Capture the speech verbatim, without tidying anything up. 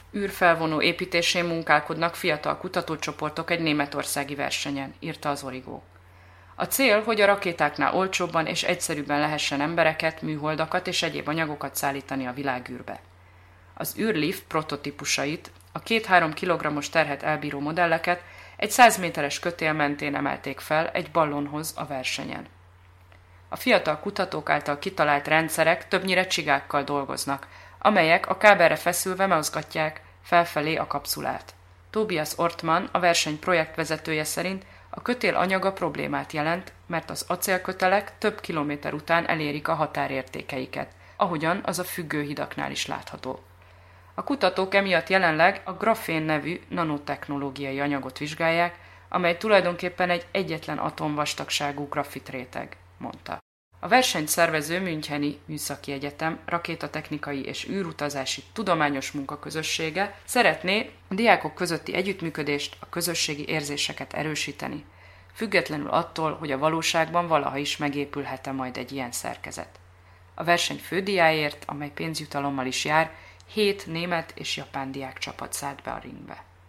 űrfelvonó építésén munkálkodnak fiatal kutatócsoportok egy németországi versenyen, írta az Origo. A cél, hogy a rakétáknál olcsóbban és egyszerűbben lehessen embereket, műholdakat és egyéb anyagokat szállítani a világűrbe. Az űrlift prototípusait, a két-három kilogrammos terhet elbíró modelleket egy száz méteres kötél mentén emelték fel egy ballonhoz a versenyen. A fiatal kutatók által kitalált rendszerek többnyire csigákkal dolgoznak, amelyek a kábelre feszülve mozgatják felfelé a kapszulát. Tobias Ortmann, a verseny projektvezetője szerint a kötél anyaga problémát jelent, mert az acélkötelek több kilométer után elérik a határértékeiket, ahogyan az a függőhidaknál is látható. A kutatók emiatt jelenleg a grafén nevű nanotechnológiai anyagot vizsgálják, amely tulajdonképpen egy egyetlen atomvastagságú grafitréteg, mondta. A versenyt szervező Müncheni Műszaki Egyetem rakétatechnikai és űrutazási tudományos munkaközössége szeretné a diákok közötti együttműködést, a közösségi érzéseket erősíteni, függetlenül attól, hogy a valóságban valaha is megépülhet-e majd egy ilyen szerkezet. A verseny fődíjáért, amely pénzjutalommal is jár, hét német és japán diák csapat szállt be a ringbe.